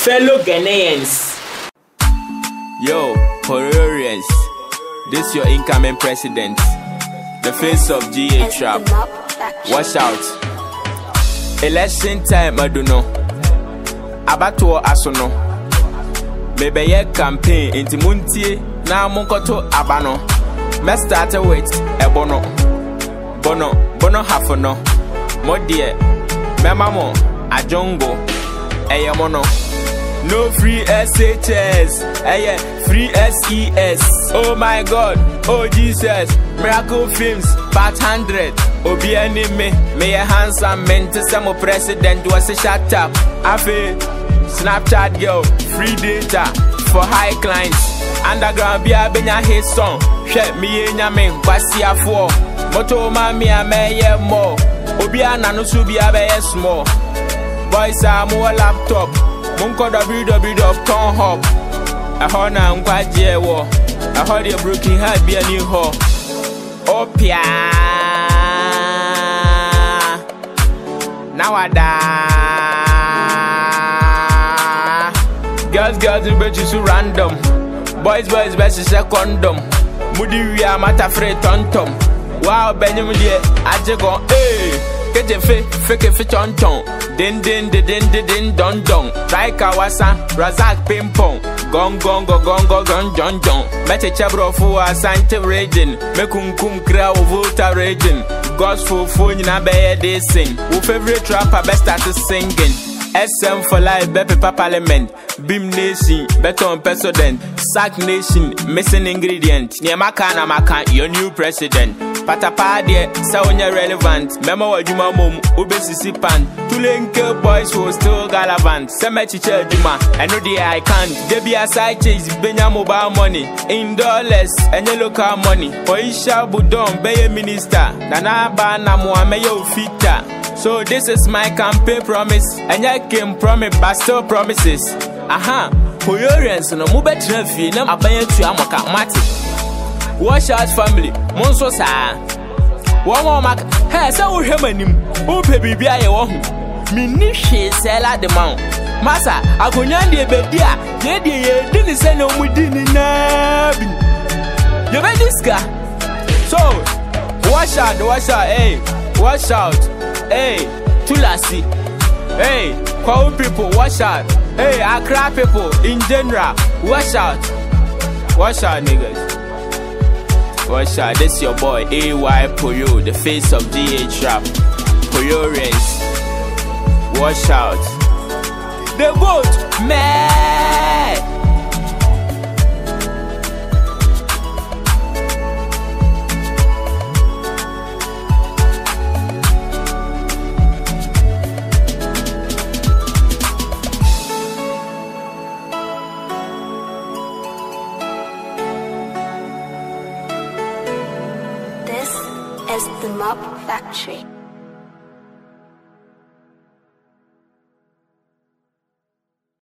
fellow Ghanaians. Yo, Horrorians, this your incoming president, the face of GA Trap. Watch out. Election time, I don't know. Abato asono. Maybe ye campaign into Muntie, now Monkoto Abano. Me start with Bono Hafono. Modie, Memamo, Ajongo, Eyamono. No free SHS, free SES. Oh my God, oh Jesus, Miracle Films, part 100. Obi enemy, may a handsome man to some president was a shut up. Afe, Snapchat girl, free data for high clients. Underground be a benya hit song. Shut me in your main, Basia 4. Moto mami a maye more. Obi anano subi a be small. Boys are more laptop. Munko www.conhub. A hona nkwaje wo. A hold your broken heart be a new ho. Opia. Nawada. Girls, you bet you so random. Boys, best is a condom. Moody we are matter free tontom. Wow, Benjamin dear, I just go, hey, get your fake tonton. Din don don. Try Kawasa, Razak ping pong. Gong John. Mete chabro for a Santa raging. Mekum crowd volta raging. Gospel phone in a bed they sing. Who favorite rapper best started singing. SM for life, Beppe Parliament. Beam Nation, Beton President. Sack Nation, missing ingredient. Niamaka Maka, your new president. Patapa de Saonya relevant. Memo wa Juma Mum, Ubesi Pan. Tulenke boys who still gallavant. Semechiche Juma, I know the I can't. Debbie a side chase, Benya mobile money. In dollars, and your local money. Oisha Budon, Baye Minister. Nana Bana Muameyo Fita. So this is my campaign promise. And I came promise, but still promises. Aha, Horrorians no mube trafi na abaya tu amaka mati. Watch out family, monso sa. One mak, hey, say wo hwemanim. Wo pe bibia ye wo hu. Mi ni hwe sela de man. Masa, akonya de bedi a, ye de ye di ni se na omudi ni na bi. Ye be diska. So, watch out, hey. Watch out. Hey, Tulasi. Hey, Kwao people, watch out. Hey, Accra people in general, watch out. Watch out, niggas. Watch out, this your boy AY Poyo, the face of GA Trap. Horrorians. Watch out. The goat, man. This is the Mob Factory.